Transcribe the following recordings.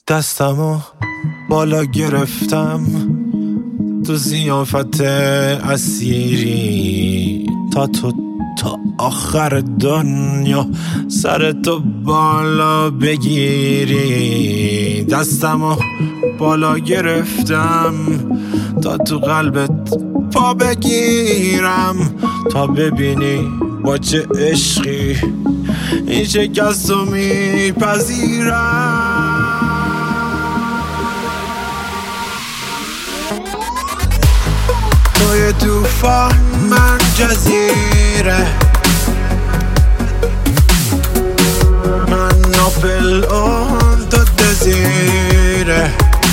دستمو بالا گرفتم تو ضیافت اسیری تا آخر دنیا سرتو بالا بگیری. دستمو بالا گرفتم تا تو قلبت پا بگیرم تا ببینی با چه عشقی این شکست رو میپذیرم. توی توفان من جزیره، من ناپل اون تو دزیره،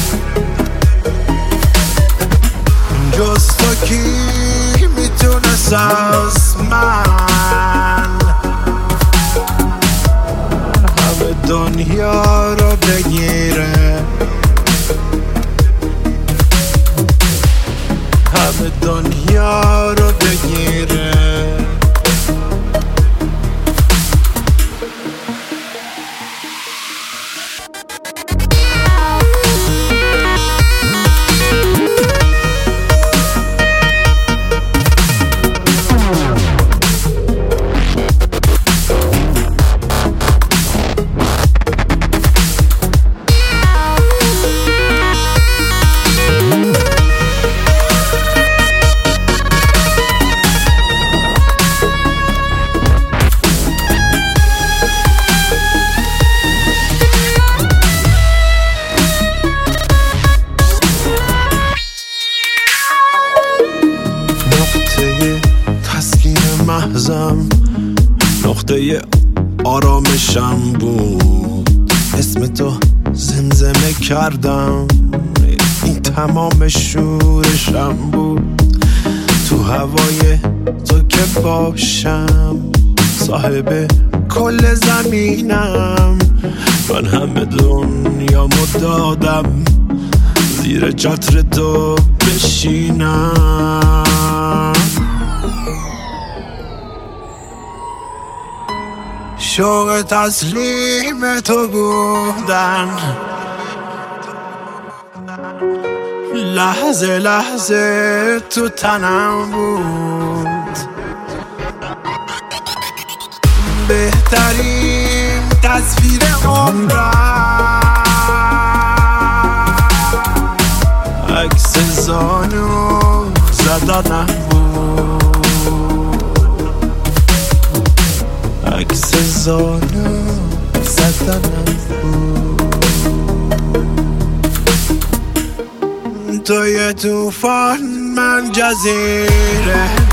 جز تو کی میتونست از من همه دنیا رو بگیره، همه دنیا رو بگیره. تسکین محضم نقطه آرامشم بود، اسم تو زمزمه کردم این تمام شورشم بود. تو هوای تو که باشم صاحب کل زمینم، من همه دنیامو دادم زیر چتر تو بشینم. شوق تسلیم تو بودن لحظه لحظه تو تنم بود، بهترین تصویر عمرم عکس زانو زدنم بود، عکس زانو زدنم بود. توی توفان من جزیره،